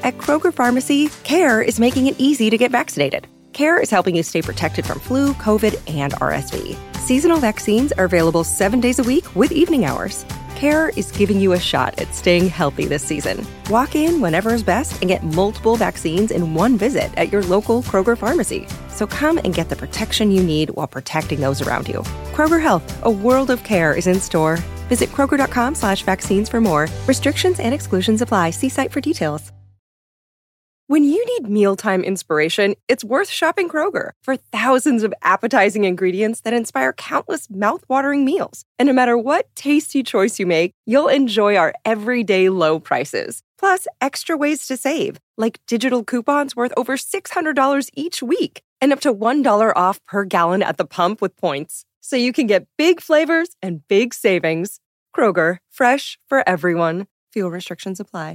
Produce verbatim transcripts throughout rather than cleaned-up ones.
At Kroger Pharmacy, CARE is making it easy to get vaccinated. CARE is helping you stay protected from flu, COVID, and R S V. Seasonal vaccines are available seven days a week with evening hours. CARE is giving you a shot at staying healthy this season. Walk in whenever is best and get multiple vaccines in one visit at your local Kroger Pharmacy. So come and get the protection you need while protecting those around you. Kroger Health, a world of care is in store. Visit Kroger.com slash vaccines for more. Restrictions and exclusions apply. See site for details. When you need mealtime inspiration, it's worth shopping Kroger for thousands of appetizing ingredients that inspire countless mouth-watering meals. And no matter what tasty choice you make, you'll enjoy our everyday low prices. Plus, extra ways to save, like digital coupons worth over six hundred dollars each week and up to one dollar off per gallon at the pump with points. So you can get big flavors and big savings. Kroger, fresh for everyone. Fuel restrictions apply.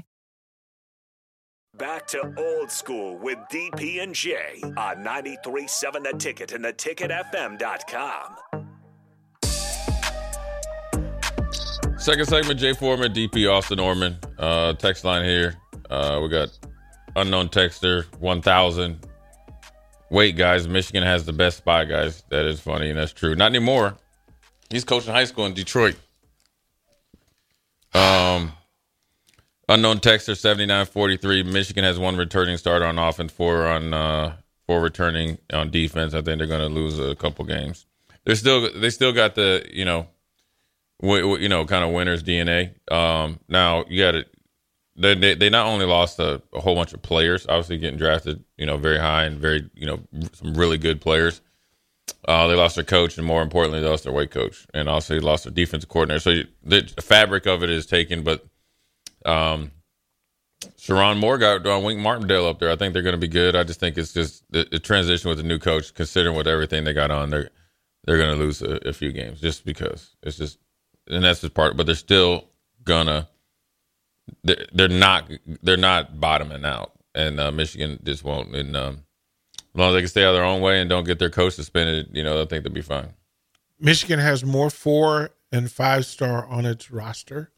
Back to old school with D P and J on ninety-three point seven The Ticket and the ticket f m dot com. Second segment, Jay Foreman, D P Austin Norman. Uh, text line here. Uh, we got unknown texter, one thousand. Wait, guys, Michigan has the best spy, guys. That is funny, and that's true. Not anymore. He's coaching high school in Detroit. Um... Unknown texter seventy-nine forty-three. Michigan has one returning starter on offense, four on uh, four returning on defense. I think they're going to lose a couple games. They're still they still got the you know, w- w- you know, kind of winner's D N A. Um, now you got it. They, they they not only lost a, a whole bunch of players, obviously getting drafted, you know, very high and very you know some really good players. Uh, they lost their coach, and more importantly, they lost their weight coach, and also they lost their defensive coordinator. So you, the fabric of it is taken, but. Um, Sharon Moore got uh, Wink Martindale up there. I think they're going to be good. I just think it's just the, the transition with the new coach, considering with everything they got on, they're they're going to lose a, a few games just because it's just, and that's just part. But they're still gonna, they're, they're not they're not bottoming out, and uh, Michigan just won't. And um, as long as they can stay out of their own way and don't get their coach suspended, you know, I think they'll be fine. Michigan has more four and five star on its roster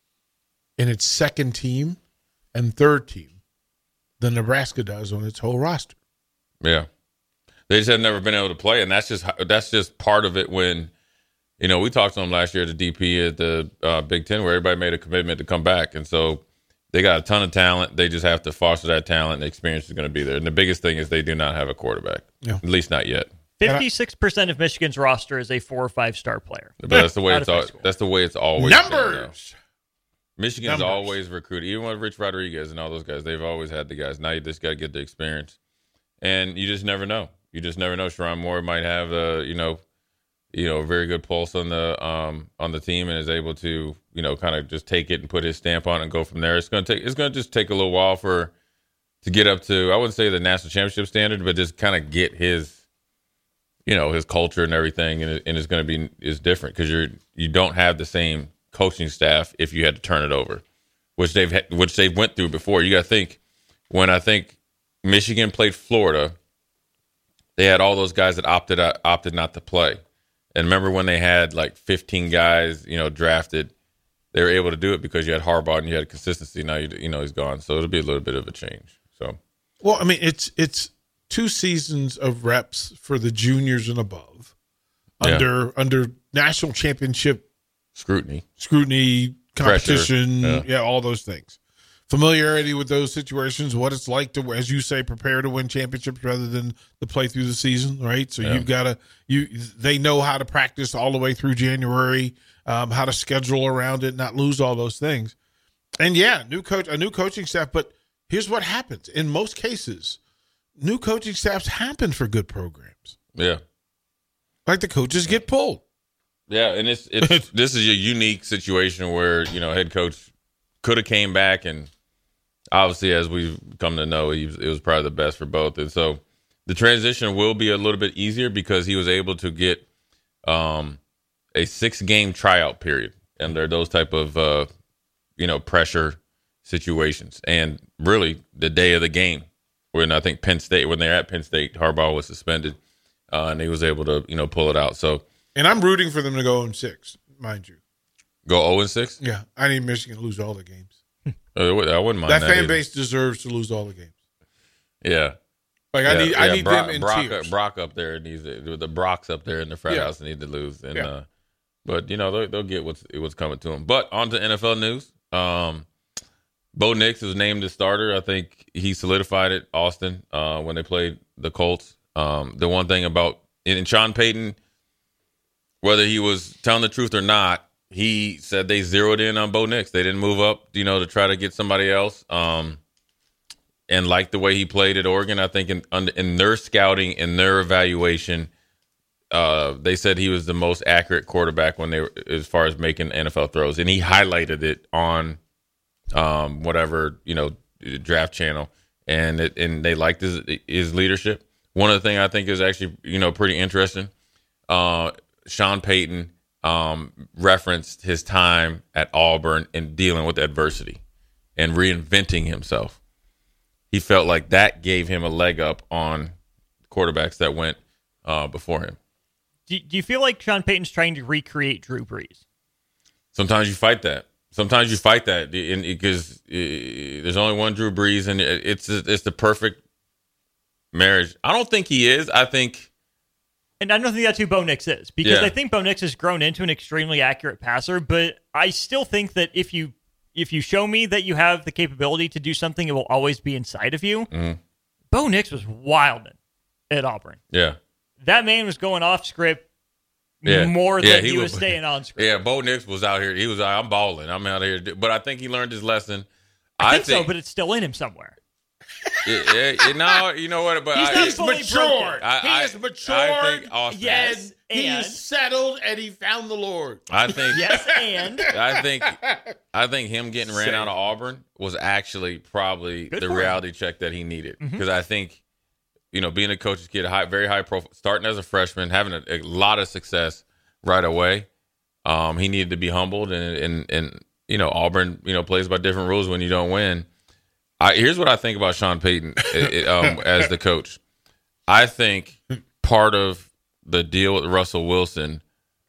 in its second team and third team than Nebraska does on its whole roster. Yeah. They just have never been able to play, and that's just that's just part of it when, you know, we talked to them last year at the D P at the uh, Big Ten where everybody made a commitment to come back. And so they got a ton of talent. They just have to foster that talent, and the experience is going to be there. And the biggest thing is they do not have a quarterback, yeah. At least not yet. fifty-six percent of Michigan's roster is a four or five star player. But that's the way it's all, that's the way it's always Numbers. Been, Michigan's Numbers. always recruited, even with Rich Rodriguez and all those guys. They've always had the guys. Now you just got to get the experience, and you just never know. You just never know. Sharon Moore might have a you know, you know, a very good pulse on the um on the team and is able to you know kind of just take it and put his stamp on it and go from there. It's gonna take. It's gonna just take a little while for to get up to. I wouldn't say the national championship standard, but just kind of get his, you know, his culture and everything, and, it, and it's gonna be is different because you're you don't have the same coaching staff if you had to turn it over, which they've had, which they've went through before. You got to think when I think Michigan played Florida, they had all those guys that opted out, opted not to play. And remember when they had like fifteen guys, you know, drafted, they were able to do it because you had Harbaugh and you had consistency. Now you you know he's gone, so it'll be a little bit of a change. So, well, I mean, it's it's two seasons of reps for the juniors and above under yeah. under national championship. Scrutiny, scrutiny, competition, yeah. yeah, all those things. Familiarity with those situations, what it's like to, as you say, prepare to win championships rather than to play through the season, right? So yeah. you've got to, you. They know how to practice all the way through January, um, how to schedule around it, not lose all those things. And yeah, new coach, a new coaching staff. But here's what happens in most cases: new coaching staffs happen for good programs. Yeah, like the coaches get pulled. Yeah, and it's it's this is a unique situation where, you know, head coach could have came back, and obviously, as we've come to know, he was, it was probably the best for both. And so the transition will be a little bit easier because he was able to get um, a six-game tryout period under those type of, uh, you know, pressure situations. And really, the day of the game, when I think Penn State, when they're at Penn State, Harbaugh was suspended, uh, and he was able to, you know, pull it out. So. And I'm rooting for them to go oh and six, mind you. Go oh and six? Yeah. I need Michigan to lose all the games. I wouldn't mind that, that fan either. base deserves to lose all the games. Yeah. Like yeah, I need, yeah, I need Brock, them in Brock, tears. Brock up there needs to, the Brocks up there in the frat Yeah. house need to lose, and Yeah. uh, but you know they'll, they'll get what's what's coming to them. But on to N F L news. Um, Bo Nix is named the starter. I think he solidified it. Austin uh, when they played the Colts. Um, the one thing about and Sean Payton, whether he was telling the truth or not, he said they zeroed in on Bo Nix. They didn't move up, you know, to try to get somebody else. Um, and like the way he played at Oregon, I think in in their scouting, in their evaluation, uh, they said he was the most accurate quarterback when they were, as far as making N F L throws, and he highlighted it on um, whatever you know draft channel, and it, and they liked his his leadership. One of the things I think is actually you know pretty interesting. Uh, Sean Payton um, referenced his time at Auburn and dealing with adversity and reinventing himself. He felt like that gave him a leg up on quarterbacks that went uh, before him. Do, do you feel like Sean Payton's trying to recreate Drew Brees? Sometimes you fight that. Sometimes you fight that because there's only one Drew Brees, and it's it's the perfect marriage. I don't think he is. I think, and I don't think that's who Bo Nix is, because Yeah. I think Bo Nix has grown into an extremely accurate passer. But I still think that if you if you show me that you have the capability to do something, it will always be inside of you. mm-hmm. Bo Nix was wilding at Auburn. yeah, That man was going off script Yeah. more Yeah, than he he, was was- staying on script. yeah. Bo Nix was out here. He was. I'm balling. I'm out here. But I think he learned his lesson. I think, so, but it's still in him somewhere. yeah, yeah, yeah, no, you know what? But He's I, not He's fully matured. broken. I- he I- is matured. I think Austin- Yes. and, and- he's settled, and he found the Lord. I think. Yes, and I think I think him getting ran out of Auburn was actually probably Good the for him. reality check that he needed, Mhm. because I think, you know, being a coach's kid, high, very high profile, starting as a freshman, having a, a lot of success right away, um, he needed to be humbled, and and and you know Auburn, you know, plays by different rules when you don't win. I, here's what I think about Sean Payton it, it, um, as the coach. I think part of the deal with Russell Wilson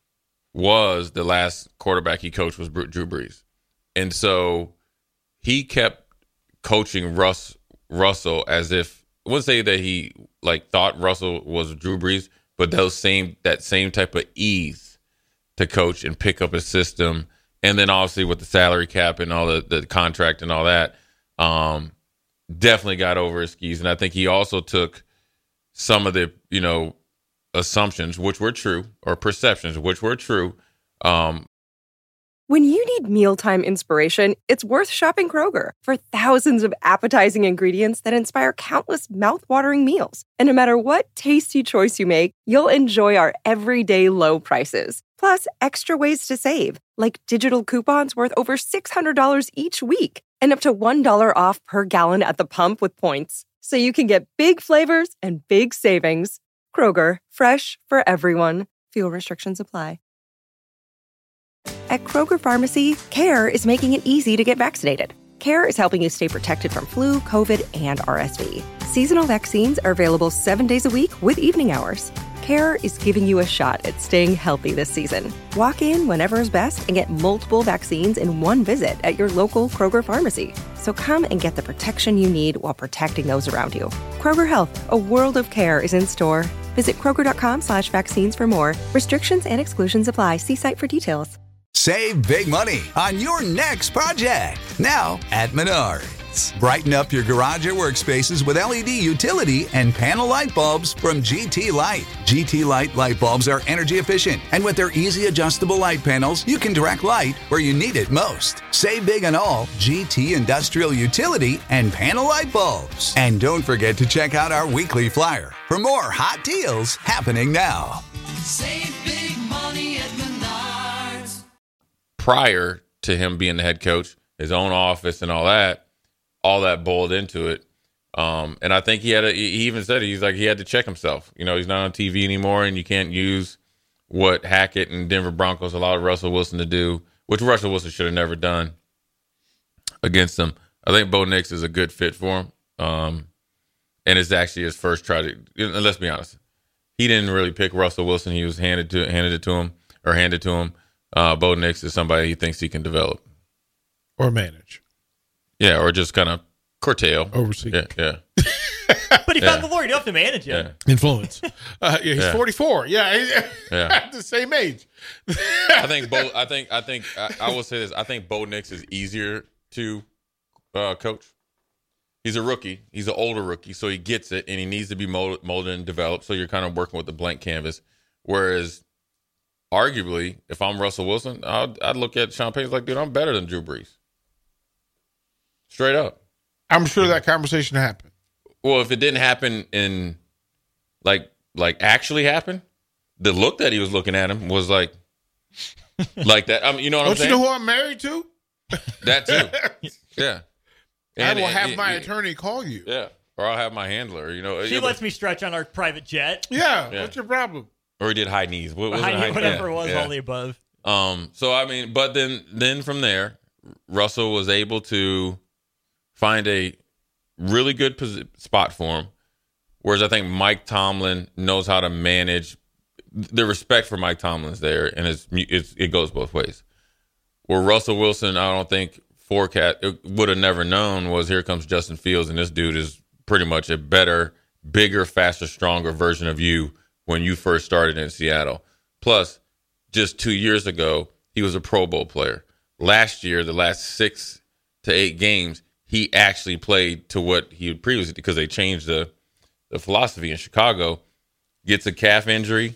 was the last quarterback he coached was Drew Brees. And so he kept coaching Russ Russell as if, I wouldn't say that he like thought Russell was Drew Brees, but those same that same type of ease to coach and pick up a system. And then obviously with the salary cap and all the, the contract and all that, um, definitely got over his skis. And I think he also took some of the, you know, assumptions, which were true, or perceptions, which were true. Um, When you need mealtime inspiration, it's worth shopping Kroger for thousands of appetizing ingredients that inspire countless mouthwatering meals. And no matter what tasty choice you make, you'll enjoy our everyday low prices. Plus, extra ways to save, like digital coupons worth over six hundred dollars each week and up to one dollar off per gallon at the pump with points. So you can get big flavors and big savings. Kroger, fresh for everyone. Fuel restrictions apply. At Kroger Pharmacy, CARE is making it easy to get vaccinated. CARE is helping you stay protected from flu, COVID, and R S V. Seasonal vaccines are available seven days a week with evening hours. CARE is giving you a shot at staying healthy this season. Walk in whenever is best and get multiple vaccines in one visit at your local Kroger pharmacy. So come and get the protection you need while protecting those around you. Kroger Health, a world of care is in store. Visit Kroger.com slash vaccines for more. Restrictions and exclusions apply. See site for details. Save big money on your next project now at Menards. Brighten up your garage or workspaces with L E D utility and panel light bulbs from G T Light. G T Light light bulbs are energy efficient, and with their easy adjustable light panels, you can direct light where you need it most. Save big on all G T industrial utility and panel light bulbs. And don't forget to check out our weekly flyer for more hot deals happening now. Save big money at Menards. prior to him being the head coach, his own office and all that, all that boiled into it. Um, and I think he had a, he even said, he's like, he had to check himself. You know, he's not on T V anymore, and you can't use what Hackett and Denver Broncos allowed Russell Wilson to do, which Russell Wilson should have never done against them. I think Bo Nix is a good fit for him. Um, and it's actually his first try to, let's be honest, he didn't really pick Russell Wilson. He was handed to handed it to him or handed to him. Uh, Bo Nix is somebody he thinks he can develop or manage. Yeah, or just kind of curtail. Oversee. Yeah, yeah. But he Yeah. found the Lord. You don't have to manage him. Yeah. Influence. Uh, yeah, he's Yeah. forty-four. Yeah, he's Yeah. the same age. I think Bo. I think. I think. I, I will say this. I think Bo Nix is easier to uh, coach. He's a rookie. He's an older rookie, so he gets it, and he needs to be molded, molded and developed. So you're kind of working with the blank canvas. Whereas, arguably, if I'm Russell Wilson, I'd, I'd look at Sean Payton like, dude, I'm better than Drew Brees. Straight up. I'm sure that conversation happened. Well, if it didn't happen in, like, like actually happen, the look that he was looking at him was like, like that. I mean, you know what Don't I'm saying? you know who I'm married to? That too. Yeah. I will and- have and- my yeah, attorney call you. Yeah. Or I'll have my handler, you know. She Yeah, lets me stretch on our private jet. Yeah, Yeah. what's your problem? Or he did high knees. What was it? I High- knew whatever yeah, it was, yeah. all the above. Um, so I mean, but then then from there, Russell was able to find a really good posi- spot for him. Whereas I think Mike Tomlin knows how to manage. The respect for Mike Tomlin's there, and it's, it's it goes both ways. Where Russell Wilson, I don't think forecast would have never known was here comes Justin Fields, and this dude is pretty much a better, bigger, faster, stronger version of you when you first started in Seattle. Plus, just two years ago, he was a Pro Bowl player. Last year, the last six to eight games, he actually played to what he had previously, because they changed the, the philosophy in Chicago. Gets a calf injury.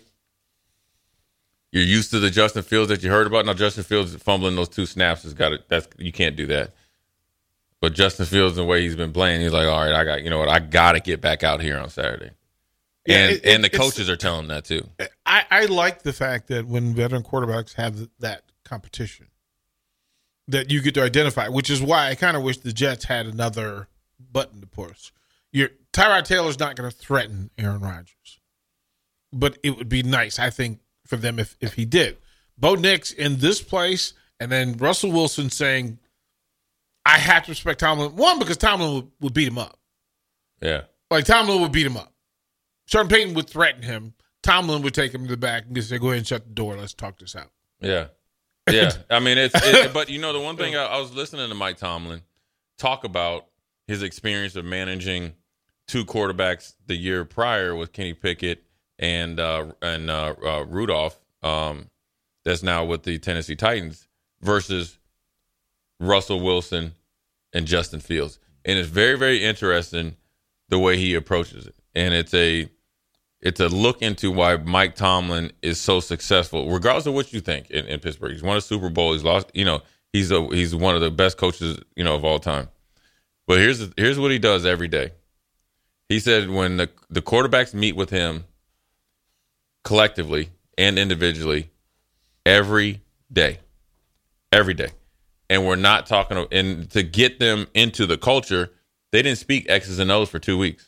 You're used to the Justin Fields that you heard about. Now, Justin Fields fumbling those two snaps has got it. That's you can't do that. But Justin Fields, the way he's been playing, he's like, all right, I got, you know what, I got to get back out here on Saturday. Yeah, and it- it- and the it's- coaches are telling him that too. I, I like the fact that when veteran quarterbacks have that competition, that you get to identify, which is why I kind of wish the Jets had another button to push. Your Tyrod Taylor's not going to threaten Aaron Rodgers, but it would be nice, I think, for them if, if he did. Bo Nix in this place, and then Russell Wilson saying, I have to respect Tomlin. One, because Tomlin would, would beat him up. Yeah. Like, Tomlin would beat him up. Sean Payton would threaten him. Tomlin would take him to the back and just say, go ahead and shut the door. Let's talk this out. Yeah. Yeah. I mean, it's, it, but you know, the one thing I, I was listening to Mike Tomlin talk about his experience of managing two quarterbacks the year prior with Kenny Pickett and uh, and uh, uh, Rudolph, um, that's now with the Tennessee Titans, versus Russell Wilson and Justin Fields. And it's very, very interesting the way he approaches it. And it's a it's a look into why Mike Tomlin is so successful, regardless of what you think in, in Pittsburgh. He's won a Super Bowl. He's lost, you know, he's a he's one of the best coaches, you know, of all time. But here's here's what he does every day. He said when the the quarterbacks meet with him collectively and individually every day, every day. And we're not talking, and to get them into the culture, they didn't speak X's and O's for two weeks.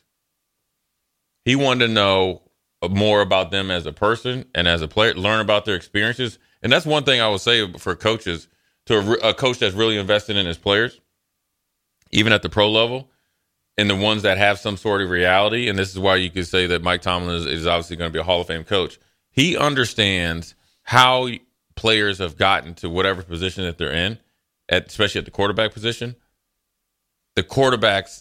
He wanted to know more about them as a person and as a player, learn about their experiences. And that's one thing I would say for coaches, to a, a coach that's really invested in his players, even at the pro level, and the ones that have some sort of reality. And this is why you could say that Mike Tomlin is, is obviously going to be a Hall of Fame coach. He understands how players have gotten to whatever position that they're in, at, especially at the quarterback position. The quarterbacks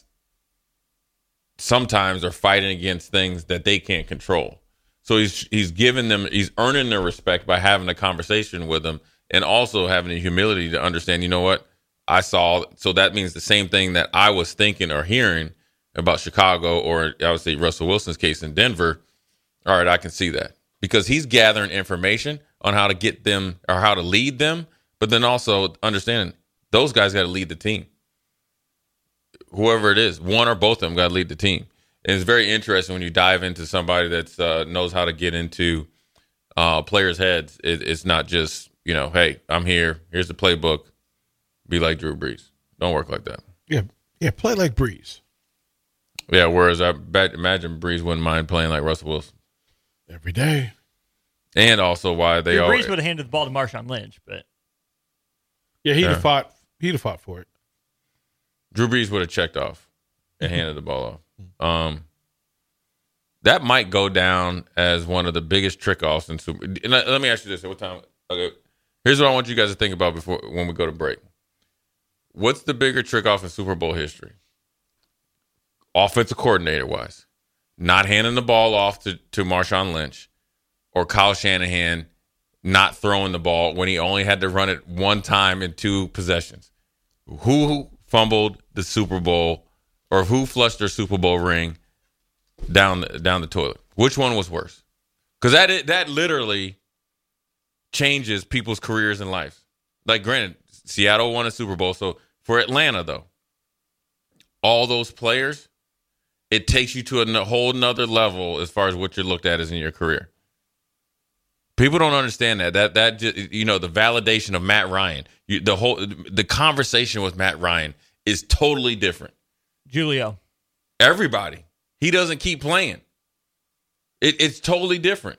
sometimes are fighting against things that they can't control. So he's he's giving them, he's earning their respect by having a conversation with them, and also having the humility to understand, you know what, I saw, so that means the same thing that I was thinking or hearing about Chicago, or I would say Russell Wilson's case in Denver. All right, I can see that, because he's gathering information on how to get them or how to lead them, but then also understanding those guys got to lead the team. Whoever it is, one or both of them got to lead the team. And it's very interesting when you dive into somebody that uh, knows how to get into uh, players' heads. It, it's not just, you know, hey, I'm here. Here's the playbook. Be like Drew Brees. Don't work like that. Yeah, yeah, play like Brees. Yeah, whereas I bet, imagine Brees wouldn't mind playing like Russell Wilson. Every day. And also why they Drew all Brees would have handed the ball to Marshawn Lynch, but Yeah, he'd Yeah. have fought. He'd have fought for it. Drew Brees would have checked off and handed the ball off. Um, that might go down as one of the biggest trick offs in Super. And let, let me ask you this: at what time? Okay, here's what I want you guys to think about before when we go to break. what's the bigger trick off in Super Bowl history? Offensive coordinator-wise. Not handing the ball off to, to Marshawn Lynch or Kyle Shanahan not throwing the ball when he only had to run it one time in two possessions. Who fumbled the Super Bowl or who flushed their Super Bowl ring down the, down the toilet? Which one was worse? Because that that literally changes people's careers and lives. Like, granted, Seattle won a Super Bowl. So for Atlanta, though, all those players, it takes you to a whole nother level as far as what you're looked at as in your career. People don't understand that. That that just, you know, the validation of Matt Ryan, you, the whole the conversation with Matt Ryan is totally different. Julio, everybody, he doesn't keep playing. It, it's totally different.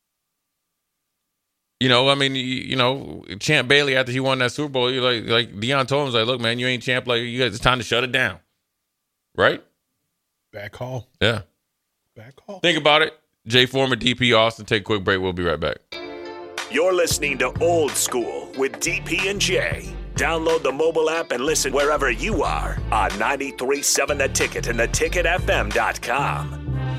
You know, I mean, you, you know, Champ Bailey after he won that Super Bowl, you like like Deion told him, was like, look, man, you ain't champ. Like, you guys, it's time to shut it down, right? Back call. Yeah. Back call. Think about it. Jay Foreman, D P Austin. Take a quick break. We'll be right back. You're listening to Old School with D P and J. Download the mobile app and listen wherever you are on ninety-three point seven The Ticket and the ticket f m dot com.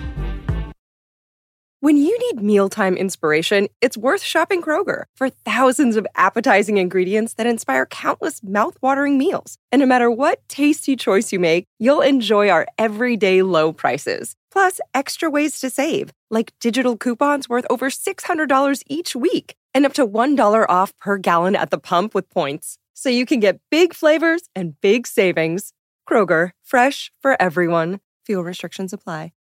When you need mealtime inspiration, it's worth shopping Kroger for thousands of appetizing ingredients that inspire countless mouthwatering meals. And no matter what tasty choice you make, you'll enjoy our everyday low prices. Plus, extra ways to save, like digital coupons worth over six hundred dollars each week and up to one dollar off per gallon at the pump with points. So you can get big flavors and big savings. Kroger, fresh for everyone. Fuel restrictions apply.